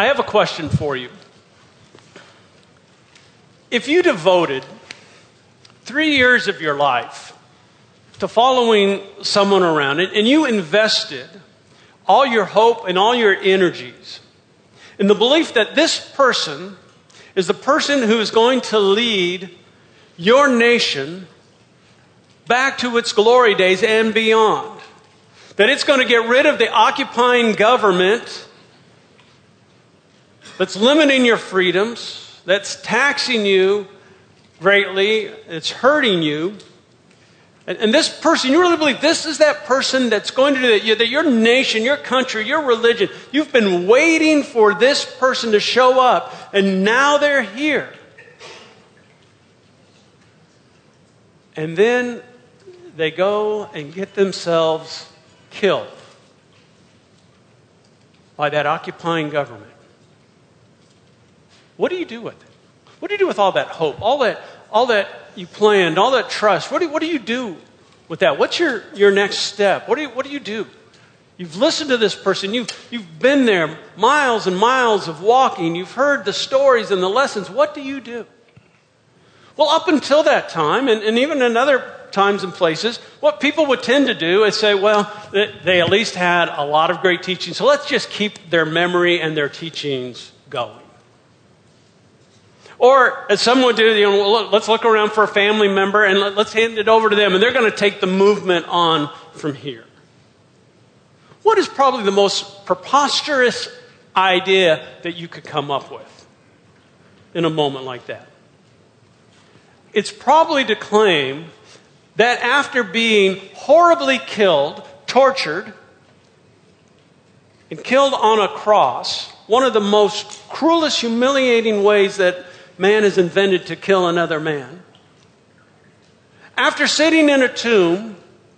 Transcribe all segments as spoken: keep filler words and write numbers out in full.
I have a question for you. If you devoted three years of your life to following someone around and, and you invested all your hope and all your energies in the belief that this person is the person who is going to lead your nation back to its glory days and beyond, that it's going to get rid of the occupying government that's limiting your freedoms, that's taxing you greatly, it's hurting you. And, and this person, you really believe this is that person that's going to do that, that your nation, your country, your religion, you've been waiting for this person to show up, and now they're here. And then they go and get themselves killed by that occupying government. What do you do with it? What do you do with all that hope, all that, all that you planned, all that trust? What do, what do you do with that? What's your, your next step? What do you, what do you do? You've listened to this person. You've, you've been there, miles and miles of walking. You've heard the stories and the lessons. What do you do? Well, up until that time, and, and even in other times and places, what people would tend to do is say, well, they, they at least had a lot of great teaching, so let's just keep their memory and their teachings going. Or, as some would do, you know, let's look around for a family member and let's hand it over to them, and they're going to take the movement on from here. What is probably the most preposterous idea that you could come up with in a moment like that? It's probably to claim that after being horribly killed, tortured, and killed on a cross, one of the most cruelest, humiliating ways that man has invented to kill another man. After sitting in a tomb,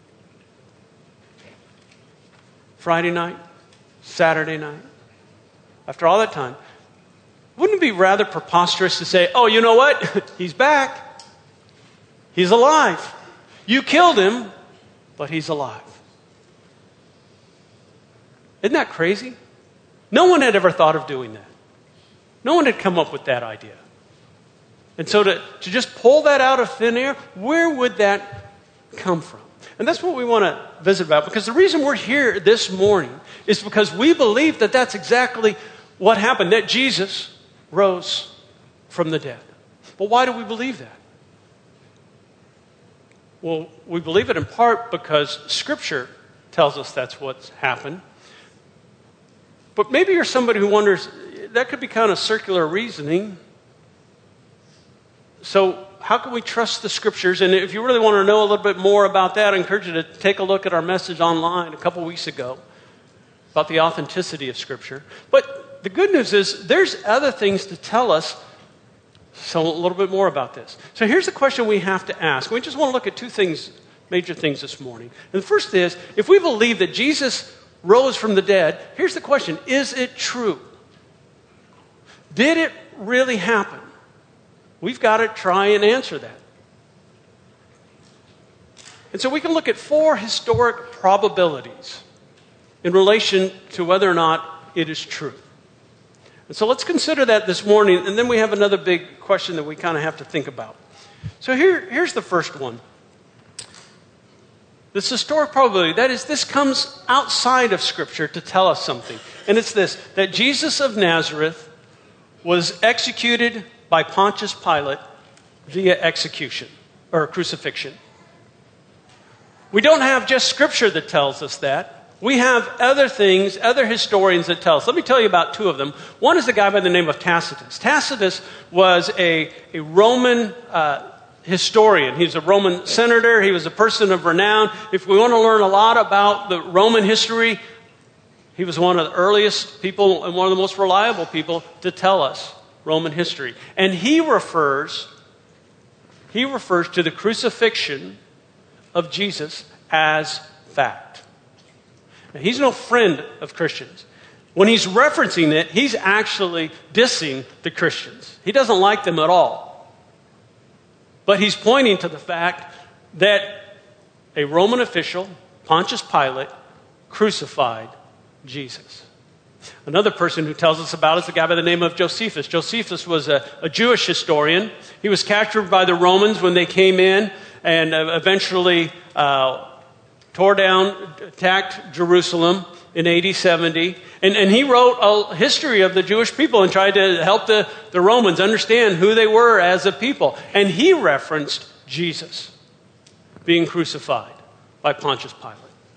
Friday night, Saturday night, after all that time, wouldn't it be rather preposterous to say, oh, you know what? He's back. He's alive. You killed him, but he's alive. Isn't that crazy? No one had ever thought of doing that. No one had come up with that idea. And so to, to just pull that out of thin air, where would that come from? And that's what we want to visit about, because the reason we're here this morning is because we believe that that's exactly what happened, that Jesus rose from the dead. But why do we believe that? Well, we believe it in part because Scripture tells us that's what's happened. But maybe you're somebody who wonders, that could be kind of circular reasoning. So how can we trust the Scriptures? And if you really want to know a little bit more about that, I encourage you to take a look at our message online a couple weeks ago about the authenticity of Scripture. But the good news is there's other things to tell us so a little bit more about this. So here's the question we have to ask. We just want to look at two things, major things this morning. And the first is, if we believe that Jesus rose from the dead, here's the question: is it true? Did it really happen? We've got to try and answer that. And so we can look at four historic probabilities in relation to whether or not it is true. And so let's consider that this morning, and then we have another big question that we kind of have to think about. So here, here's the first one. This historic probability, that is, this comes outside of Scripture to tell us something. And it's this, that Jesus of Nazareth was executed by Pontius Pilate via execution or crucifixion. We don't have just Scripture that tells us that. We have other things, other historians that tell us. Let me tell you about two of them. One is a guy by the name of Tacitus. Tacitus was a, a Roman uh, historian. He was a Roman senator. He was a person of renown. If we want to learn a lot about the Roman history, he was one of the earliest people and one of the most reliable people to tell us Roman history. And he refers, he refers to the crucifixion of Jesus as fact. Now, he's no friend of Christians. When he's referencing it, he's actually dissing the Christians. He doesn't like them at all. But he's pointing to the fact that a Roman official, Pontius Pilate, crucified Jesus. Another person who tells us about is a guy by the name of Josephus. Josephus was a, a Jewish historian. He was captured by the Romans when they came in and uh, eventually uh, tore down, attacked Jerusalem in A D seventy. And, and he wrote a history of the Jewish people and tried to help the, the Romans understand who they were as a people. And he referenced Jesus being crucified by Pontius Pilate.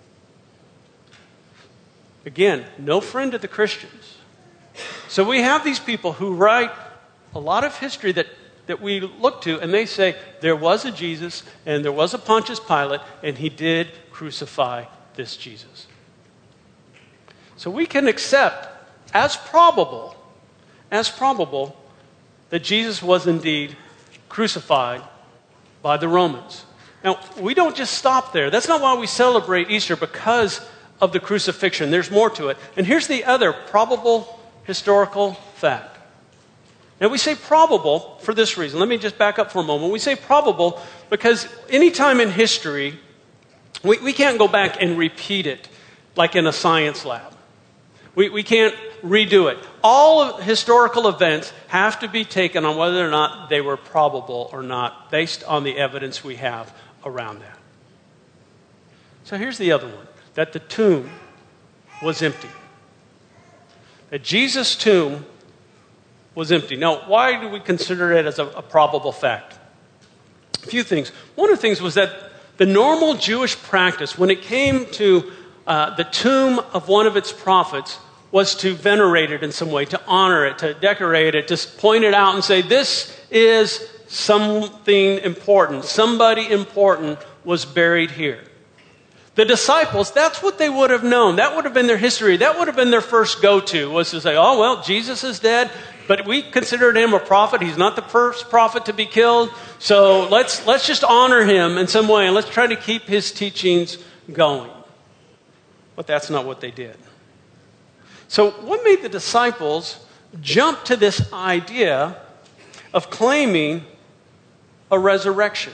Again, no friend of the Christians. So we have these people who write a lot of history that, that we look to, and they say there was a Jesus, and there was a Pontius Pilate, and he did crucify this Jesus. So we can accept as probable, as probable, that Jesus was indeed crucified by the Romans. Now, we don't just stop there. That's not why we celebrate Easter, because of the crucifixion. There's more to it. And here's the other probable historical fact. Now, we say probable for this reason. Let me just back up for a moment. We say probable because any time in history, we, we can't go back and repeat it like in a science lab. We, we can't redo it. All of historical events have to be taken on whether or not they were probable or not, based on the evidence we have around that. So here's the other one. That the tomb was empty. That Jesus' tomb was empty. Now, why do we consider it as a, a probable fact? A few things. One of the things was that the normal Jewish practice, when it came to uh, the tomb of one of its prophets, was to venerate it in some way, to honor it, to decorate it, to point it out and say, this is something important. Somebody important was buried here. The disciples, that's what they would have known. That would have been their history. That would have been their first go-to, was to say, oh, well, Jesus is dead, but we considered him a prophet. He's not the first prophet to be killed. So let's, let's just honor him in some way, and let's try to keep his teachings going. But that's not what they did. So what made the disciples jump to this idea of claiming a resurrection?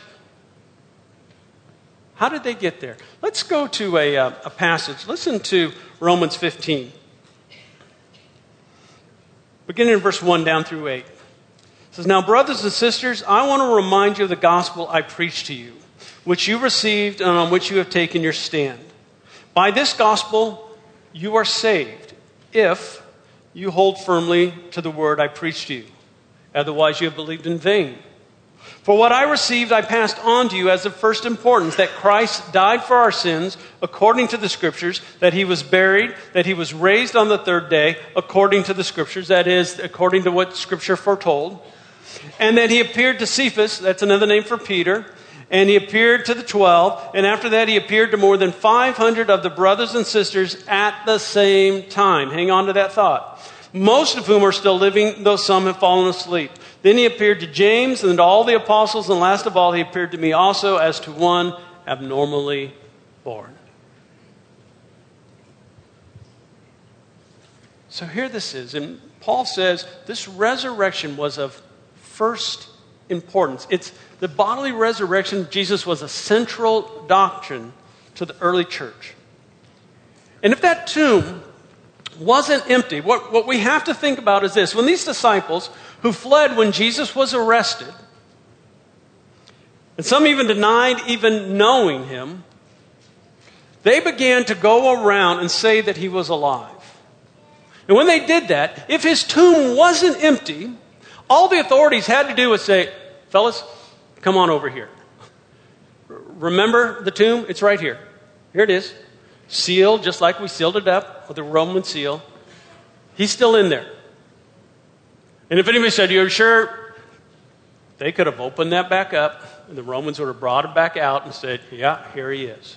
How did they get there? Let's go to a, uh, a passage. Listen to Romans fifteen. Beginning in verse one down through eight. It says, now, brothers and sisters, I want to remind you of the gospel I preached to you, which you received and on which you have taken your stand. By this gospel you are saved, if you hold firmly to the word I preached to you. Otherwise you have believed in vain. For what I received, I passed on to you as of first importance, that Christ died for our sins, according to the Scriptures, that he was buried, that he was raised on the third day, according to the Scriptures, that is, according to what Scripture foretold, and that he appeared to Cephas, that's another name for Peter, and he appeared to the twelve, and after that he appeared to more than five hundred of the brothers and sisters at the same time. Hang on to that thought. Most of whom are still living, though some have fallen asleep. Then he appeared to James and to all the apostles, and last of all he appeared to me also as to one abnormally born. So here this is, and Paul says this resurrection was of first importance. It's the bodily resurrection of Jesus was a central doctrine to the early church. And if that tomb wasn't empty, what, what we have to think about is this. When these disciples who fled when Jesus was arrested, and some even denied even knowing him, they began to go around and say that he was alive. And when they did that, if his tomb wasn't empty, all the authorities had to do was say, fellas, come on over here. Remember the tomb? It's right here. Here it is. Sealed, just like we sealed it up with a Roman seal. He's still in there. And if anybody said, you're sure? They could have opened that back up, and the Romans would have brought it back out and said, yeah, here he is.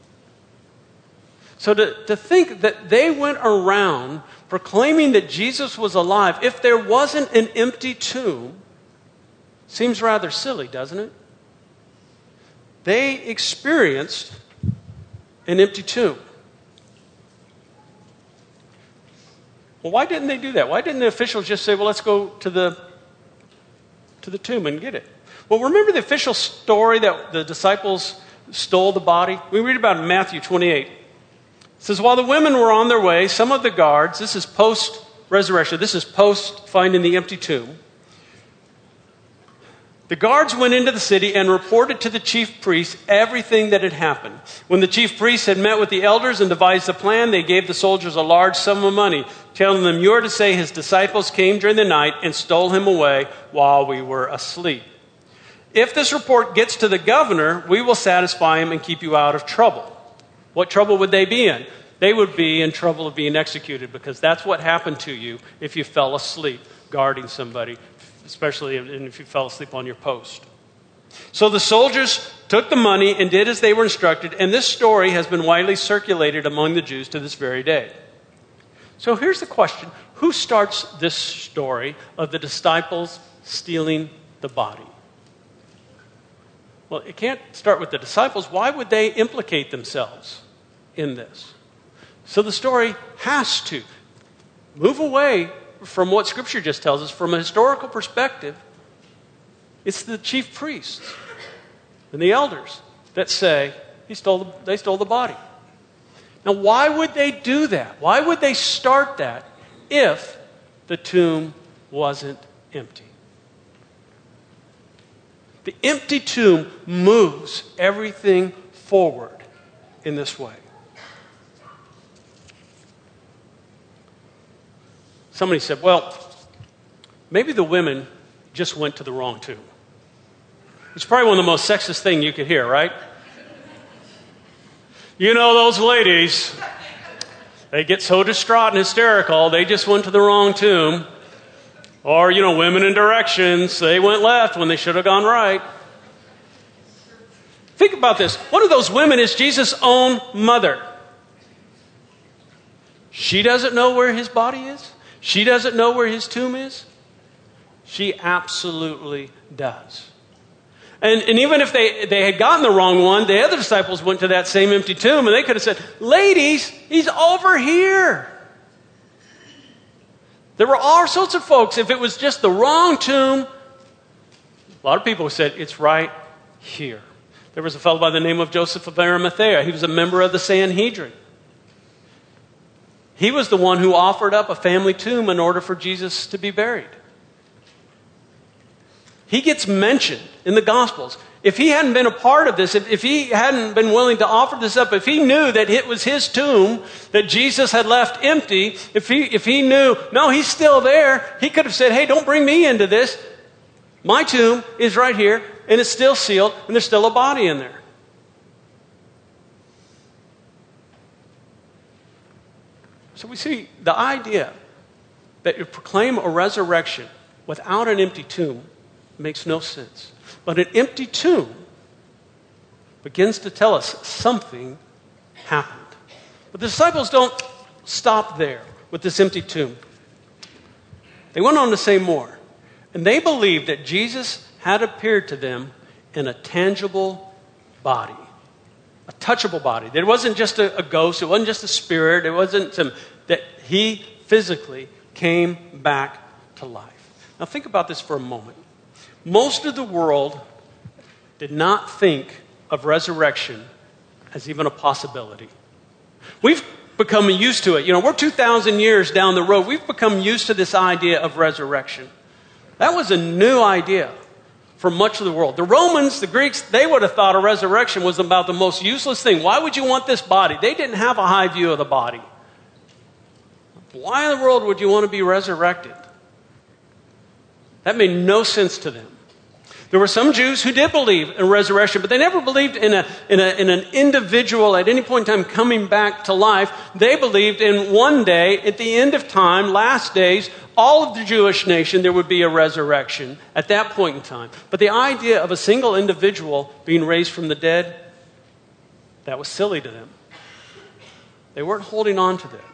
So to, to think that they went around proclaiming that Jesus was alive, if there wasn't an empty tomb, seems rather silly, doesn't it? They experienced an empty tomb. Well, why didn't they do that? Why didn't the officials just say, well, let's go to the, to the tomb and get it? Well, remember the official story that the disciples stole the body? We read about it in Matthew twenty-eight. It It says, while the women were on their way, some of the guards, this is post-resurrection, this is post-finding the empty tomb. The guards went into the city and reported to the chief priests everything that had happened. When the chief priests had met with the elders and devised a plan, they gave the soldiers a large sum of money, telling them, you are to say his disciples came during the night and stole him away while we were asleep. If this report gets to the governor, we will satisfy him and keep you out of trouble. What trouble would they be in? They would be in trouble of being executed, because that's what happened to you if you fell asleep guarding somebody, especially if you fell asleep on your post. So the soldiers took the money and did as they were instructed, and this story has been widely circulated among the Jews to this very day. So here's the question. Who starts this story of the disciples stealing the body? Well, it can't start with the disciples. Why would they implicate themselves in this? So the story has to move away from what Scripture just tells us. From a historical perspective, it's the chief priests and the elders that say he stole the, they stole the body. Now, why would they do that? Why would they start that if the tomb wasn't empty? The empty tomb moves everything forward in this way. Somebody said, well, maybe the women just went to the wrong tomb. It's probably one of the most sexist things you could hear, right? You know those ladies, they get so distraught and hysterical, they just went to the wrong tomb. Or, you know, women in directions, they went left when they should have gone right. Think about this. One of those women is Jesus' own mother. She doesn't know where his body is. She doesn't know where his tomb is. She absolutely does. And, and even if they, they had gotten the wrong one, the other disciples went to that same empty tomb and they could have said, ladies, he's over here. There were all sorts of folks. If it was just the wrong tomb, a lot of people said, it's right here. There was a fellow by the name of Joseph of Arimathea. He was a member of the Sanhedrin. He was the one who offered up a family tomb in order for Jesus to be buried. He gets mentioned in the Gospels. If he hadn't been a part of this, if, if he hadn't been willing to offer this up, if he knew that it was his tomb that Jesus had left empty, if he, if he knew, no, he's still there, he could have said, hey, don't bring me into this. My tomb is right here, and it's still sealed, and there's still a body in there. So we see the idea that you proclaim a resurrection without an empty tomb makes no sense. But an empty tomb begins to tell us something happened. But the disciples don't stop there with this empty tomb. They went on to say more. And they believed that Jesus had appeared to them in a tangible body, a touchable body. That it wasn't just a, a ghost, it wasn't just a spirit, it wasn't some, that he physically came back to life. Now think about this for a moment. Most of the world did not think of resurrection as even a possibility. We've become used to it. You know, we're two thousand years down the road. We've become used to this idea of resurrection. That was a new idea for much of the world. The Romans, the Greeks, they would have thought a resurrection was about the most useless thing. Why would you want this body? They didn't have a high view of the body. Why in the world would you want to be resurrected? That made no sense to them. There were some Jews who did believe in resurrection, but they never believed in, a, in, a, in an individual at any point in time coming back to life. They believed in one day, at the end of time, last days, all of the Jewish nation, there would be a resurrection at that point in time. But the idea of a single individual being raised from the dead, that was silly to them. They weren't holding on to that.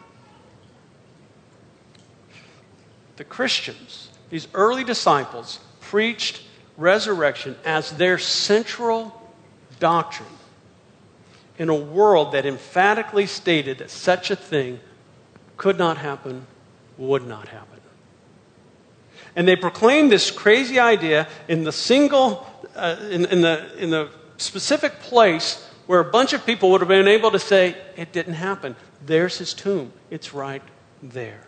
The Christians, these early disciples, preached resurrection as their central doctrine in a world that emphatically stated that such a thing could not happen, would not happen. And they proclaimed this crazy idea in the single, uh, in, in the in the specific place where a bunch of people would have been able to say, it didn't happen. There's his tomb. It's right there.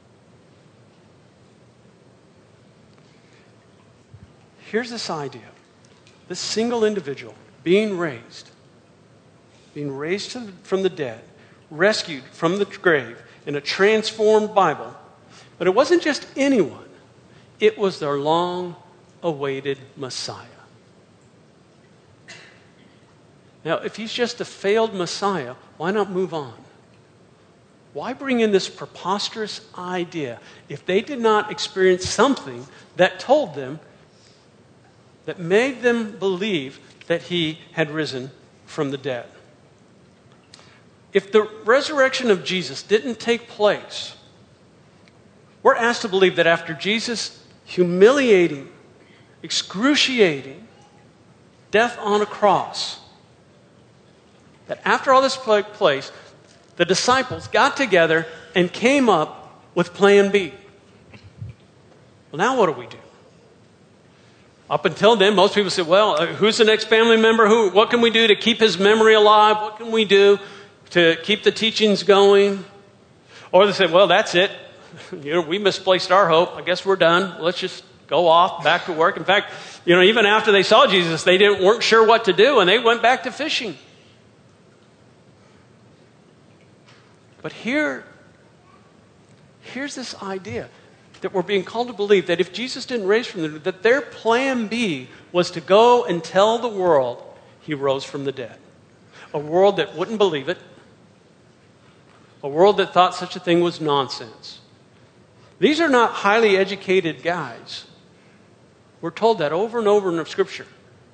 Here's this idea. This single individual being raised, being raised to, from the dead, rescued from the grave in a transformed Bible. But it wasn't just anyone. It was their long-awaited Messiah. Now, if he's just a failed Messiah, why not move on? Why bring in this preposterous idea if they did not experience something that told them, that made them believe that he had risen from the dead? If the resurrection of Jesus didn't take place, we're asked to believe that after Jesus' humiliating, excruciating death on a cross, that after all this took place, the disciples got together and came up with plan B. Well, now what do we do? Up until then, most people said, well, uh, who's the next family member? Who? What can we do to keep his memory alive? What can we do to keep the teachings going? Or they said, well, that's it. You know, we misplaced our hope. I guess we're done. Let's just go off, back to work. In fact, you know, even after they saw Jesus, they didn't weren't sure what to do, and they went back to fishing. But here, here's this idea that we're being called to believe that if Jesus didn't raise from the dead, that their plan B was to go and tell the world he rose from the dead. A world that wouldn't believe it. A world that thought such a thing was nonsense. These are not highly educated guys. We're told that over and over in Scripture.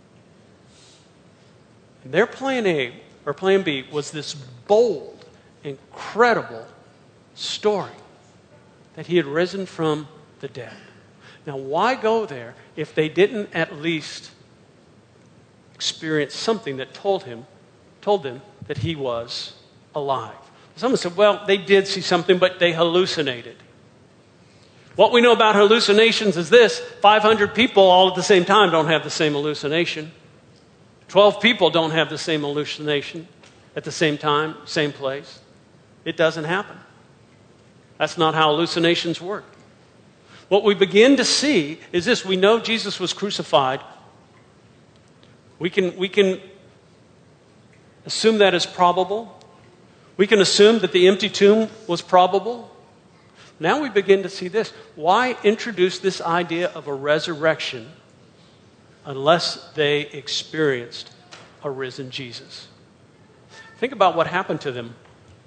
And their plan A, or plan B, was this bold, incredible story that he had risen from the dead. Now, why go there if they didn't at least experience something that told him, told them that he was alive? Someone said, well, they did see something, but they hallucinated. What we know about hallucinations is this: five hundred people all at the same time don't have the same hallucination. twelve people don't have the same hallucination at the same time, same place. It doesn't happen. That's not how hallucinations work. What we begin to see is this: we know Jesus was crucified. We can, we can assume that is probable. We can assume that the empty tomb was probable. Now we begin to see this. Why introduce this idea of a resurrection unless they experienced a risen Jesus? Think about what happened to them.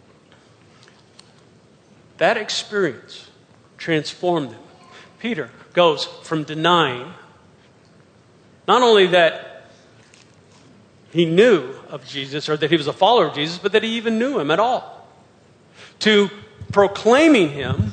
That experience transformed them. Peter goes from denying not only that he knew of Jesus or that he was a follower of Jesus, but that he even knew him at all, to proclaiming him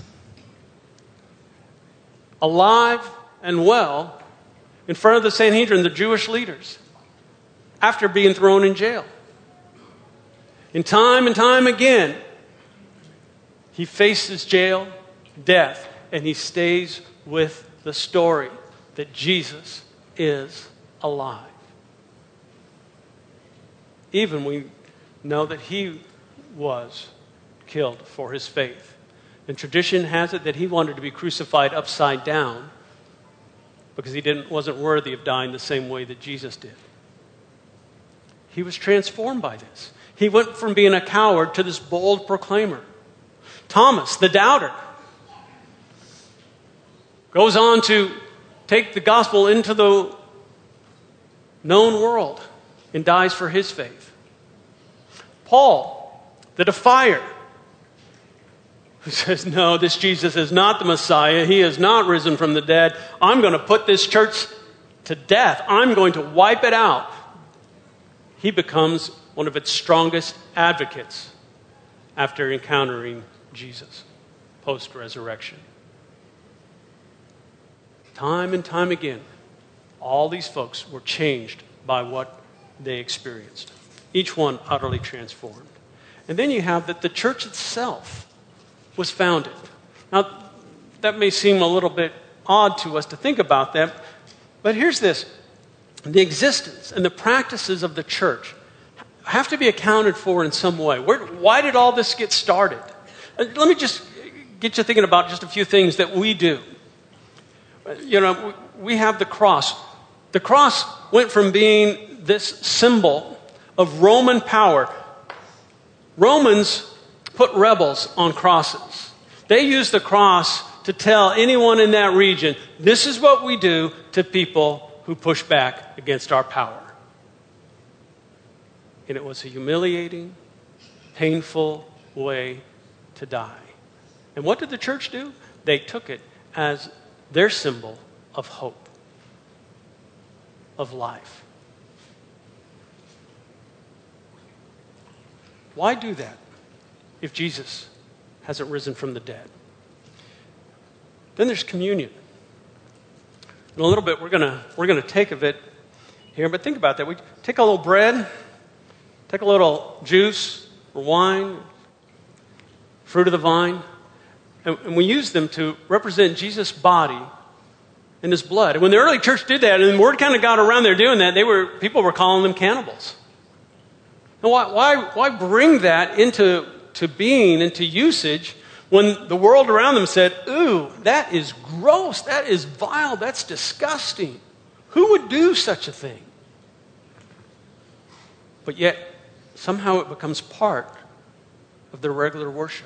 alive and well in front of the Sanhedrin, the Jewish leaders, after being thrown in jail. And time and time again, he faces jail, death, and he stays with the story that Jesus is alive. Even we know that he was killed for his faith. And tradition has it that he wanted to be crucified upside down because he didn't, wasn't worthy of dying the same way that Jesus did. He was transformed by this. He went from being a coward to this bold proclaimer. Thomas, the doubter, goes on to take the gospel into the known world and dies for his faith. Paul, the defier, who says, no, this Jesus is not the Messiah. He is not risen from the dead. I'm going to put this church to death. I'm going to wipe it out. He becomes one of its strongest advocates after encountering Jesus post-resurrection. Time and time again, all these folks were changed by what they experienced. Each one utterly transformed. And then you have that the church itself was founded. Now, that may seem a little bit odd to us to think about that, but here's this. The existence and the practices of the church have to be accounted for in some way. Where, why did all this get started? Let me just get you thinking about just a few things that we do. You know, we have the cross. The cross went from being this symbol of Roman power. Romans put rebels on crosses. They used the cross to tell anyone in that region, this is what we do to people who push back against our power. And it was a humiliating, painful way to die. And what did the church do? They took it as their symbol of hope, of life. Why do that if Jesus hasn't risen from the dead? Then there's communion. In a little bit, we're gonna we're gonna take of it here, but think about that. We take a little bread, take a little juice or wine, fruit of the vine, and, and we use them to represent Jesus' body and his blood. And when the early church did that, and the word kind of got around there doing that, they were people were calling them cannibals. And why why why bring that into to being, into usage, when the world around them said, ooh, that is gross, that is vile, that's disgusting. Who would do such a thing? But yet, somehow it becomes part of their regular worship.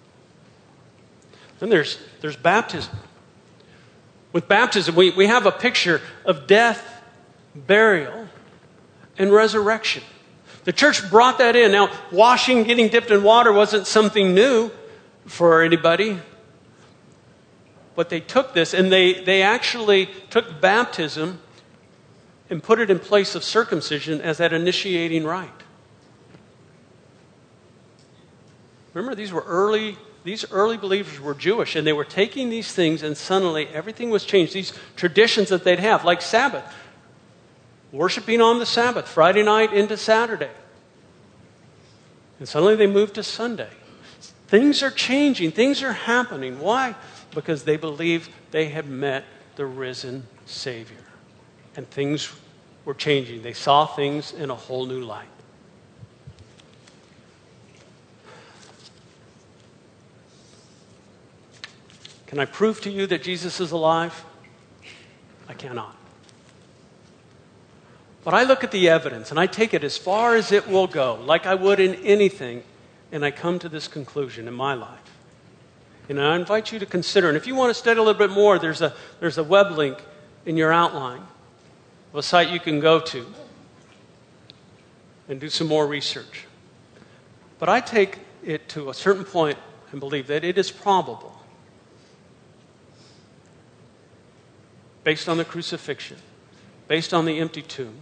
Then there's, there's baptism. With baptism, we, we have a picture of death, burial, and resurrection. The church brought that in. Now, washing, getting dipped in water wasn't something new for anybody. But they took this and they, they actually took baptism and put it in place of circumcision as that initiating rite. Remember, these were early, these early believers were Jewish, and they were taking these things, and suddenly everything was changed. These traditions that they'd have, like Sabbath, worshiping on the Sabbath, Friday night into Saturday. And suddenly they moved to Sunday. Things are changing. Things are happening. Why? Because they believed they had met the risen Savior. And things were changing. They saw things in a whole new light. Can I prove to you that Jesus is alive? I cannot. But I look at the evidence and I take it as far as it will go, like I would in anything, and I come to this conclusion in my life. And I invite you to consider, and if you want to study a little bit more, there's a, there's a web link in your outline of a site you can go to and do some more research. But I take it to a certain point and believe that it is probable, based on the crucifixion, based on the empty tomb,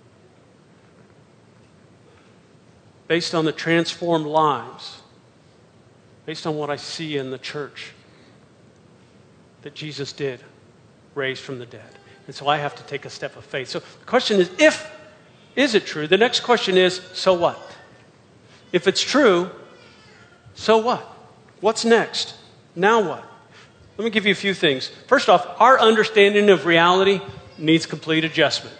based on the transformed lives, based on what I see in the church, that Jesus did raise from the dead. And so I have to take a step of faith. So the question is, if, is it true? The next question is, so what? If it's true, so what? What's next? Now what? Let me give you a few things. First off, our understanding of reality needs complete adjustment.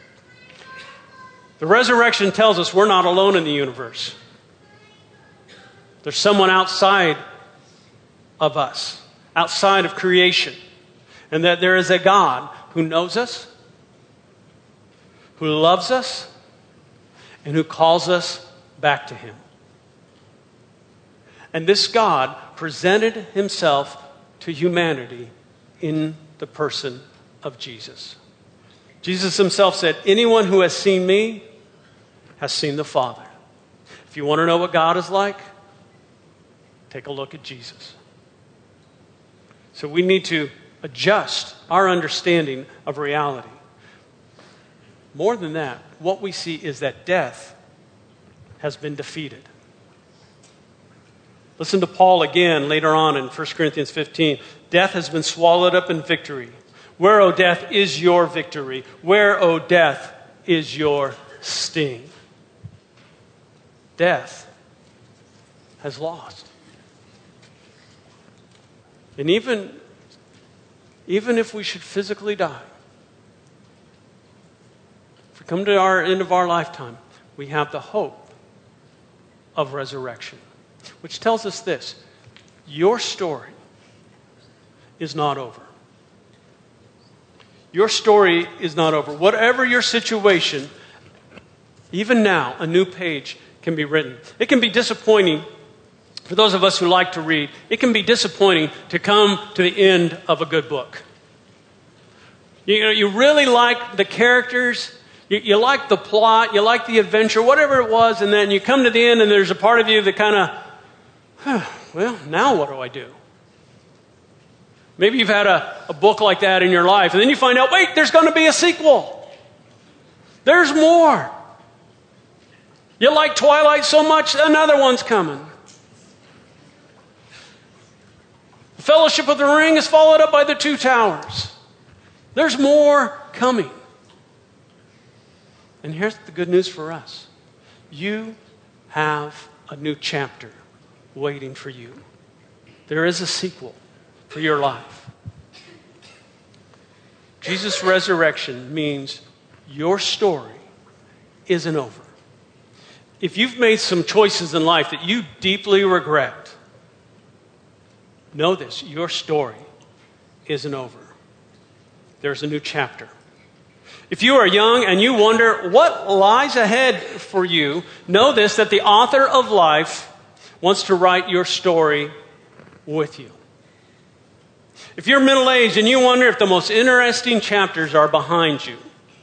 The resurrection tells us we're not alone in the universe. There's someone outside of us, outside of creation, and that there is a God who knows us, who loves us, and who calls us back to him. And this God presented himself to humanity in the person of Jesus. Jesus himself said, anyone who has seen me has seen the Father. If you want to know what God is like, take a look at Jesus. So we need to adjust our understanding of reality. More than that, what we see is that death has been defeated. Listen to Paul again later on in First Corinthians fifteen. Death has been swallowed up in victory. Where, O death, is your victory? Where, O death, is your sting? Death has lost. And even, even if we should physically die, if we come to our end of our lifetime, we have the hope of resurrection, which tells us this: your story is not over. Your story is not over. Whatever your situation, even now, a new page can be written. It can be disappointing for those of us who like to read. It can be disappointing to come to the end of a good book. You know, you really like the characters, you, you like the plot, you like the adventure, whatever it was, and then you come to the end and there's a part of you that kind of, huh, well, now what do I do? Maybe you've had a, a book like that in your life, and then you find out, wait, there's going to be a sequel. There's more. You like Twilight so much, another one's coming. The Fellowship of the Ring is followed up by The Two Towers. There's more coming. And here's the good news for us. You have a new chapter waiting for you. There is a sequel for your life. Jesus' resurrection means your story isn't over. If you've made some choices in life that you deeply regret, know this: your story isn't over. There's a new chapter. If you are young and you wonder what lies ahead for you, know this, that the author of life wants to write your story with you. If you're middle-aged and you wonder if the most interesting chapters are behind you,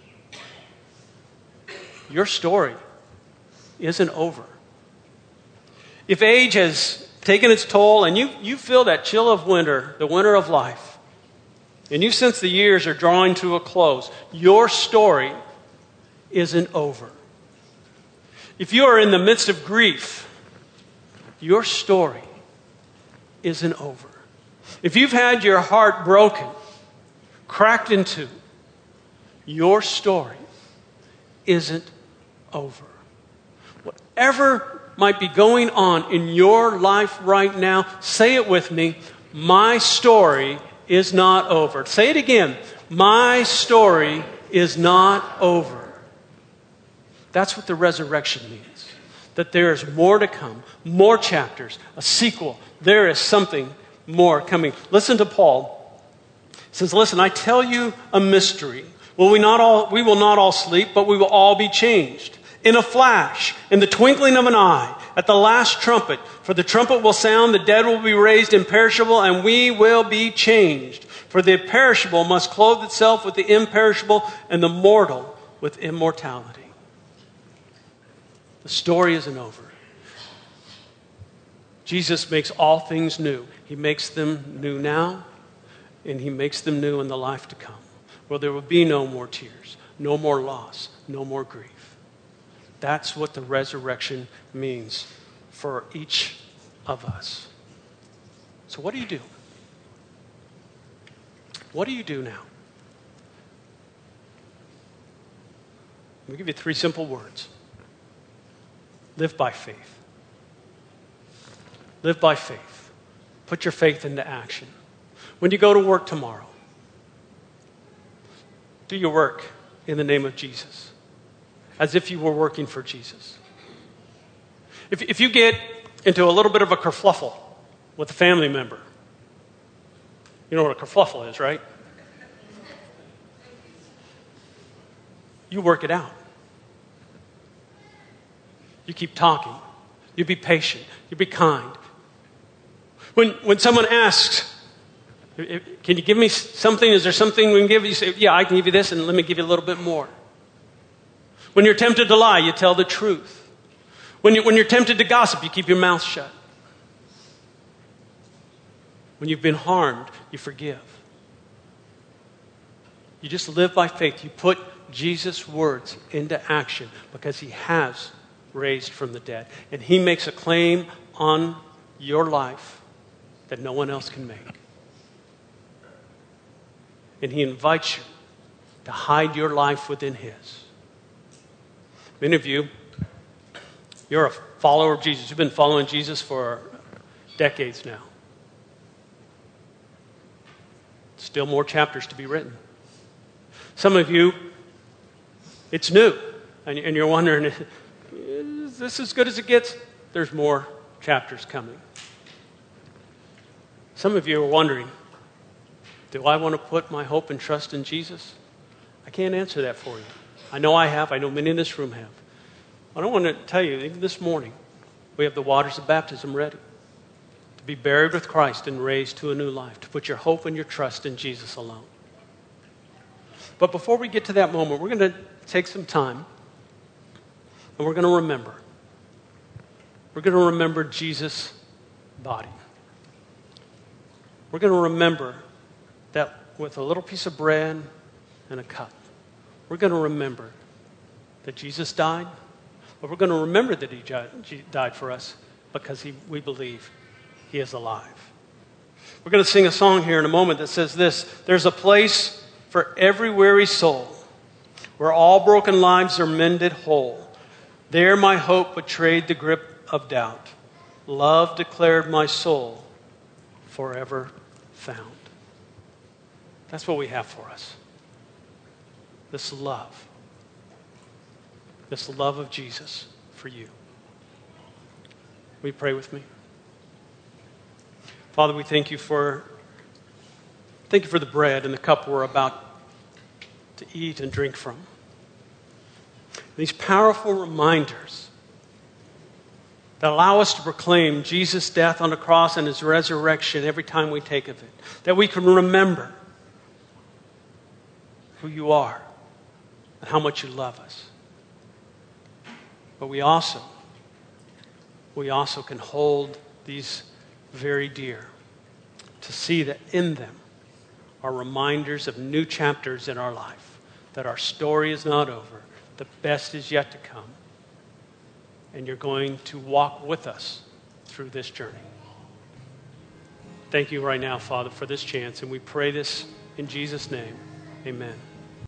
your story isn't over. If age has taken its toll and you, you feel that chill of winter, the winter of life, and you sense the years are drawing to a close, your story isn't over. If you are in the midst of grief, your story isn't over. If you've had your heart broken, cracked in two, your story isn't over. Whatever might be going on in your life right now, say it with me: my story is not over. Say it again: my story is not over. That's what the resurrection means. That there is more to come, more chapters, a sequel. There is something more coming. Listen to Paul. He says, listen, I tell you a mystery. Will we not all, we will not all sleep, but we will all be changed. In a flash, in the twinkling of an eye, at the last trumpet. For the trumpet will sound, the dead will be raised imperishable, and we will be changed. For the perishable must clothe itself with the imperishable, and the mortal with immortality. The story isn't over. Jesus makes all things new. He makes them new now, and He makes them new in the life to come, where there will be no more tears, no more loss, no more grief. That's what the resurrection means for each of us. So what do you do? What do you do now? Let me give you three simple words. Live by faith. Live by faith. Put your faith into action. When you go to work tomorrow, do your work in the name of Jesus, as if you were working for Jesus. If, if you get into a little bit of a kerfluffle with a family member, you know what a kerfluffle is, right? You work it out. You keep talking. You be patient. You be kind. When, when someone asks, can you give me something? Is there something we can give you? You say, yeah, I can give you this, and let me give you a little bit more. When you're tempted to lie, you tell the truth. When, you, when you're tempted to gossip, you keep your mouth shut. When you've been harmed, you forgive. You just live by faith. You put Jesus' words into action because He has raised from the dead. And He makes a claim on your life that no one else can make. And He invites you to hide your life within His. Many of you, you're a follower of Jesus. You've been following Jesus for decades now. Still more chapters to be written. Some of you, it's new. And you're wondering, is this as good as it gets? There's more chapters coming. Some of you are wondering, do I want to put my hope and trust in Jesus? I can't answer that for you. I know I have. I know many in this room have. But I want to tell you, even this morning, we have the waters of baptism ready to be buried with Christ and raised to a new life, to put your hope and your trust in Jesus alone. But before we get to that moment, we're going to take some time and we're going to remember. We're going to remember Jesus' body. We're going to remember that with a little piece of bread and a cup, we're going to remember that Jesus died, but we're going to remember that he died for us because he, we believe he is alive. We're going to sing a song here in a moment that says this: there's a place for every weary soul where all broken lives are mended whole. There my hope betrayed the grip of doubt. Love declared my soul forever found. That's what we have for us. This love. This love of Jesus for you. Will you pray with me? Father, we thank you for thank you for the bread and the cup we're about to eat and drink from. These powerful reminders that allow us to proclaim Jesus' death on the cross and his resurrection every time we take of it. That we can remember who you are and how much you love us. But we also, we also can hold these very dear to see that in them are reminders of new chapters in our life, that our story is not over, the best is yet to come, and you're going to walk with us through this journey. Thank you right now, Father, for this chance, and we pray this in Jesus' name. Amen.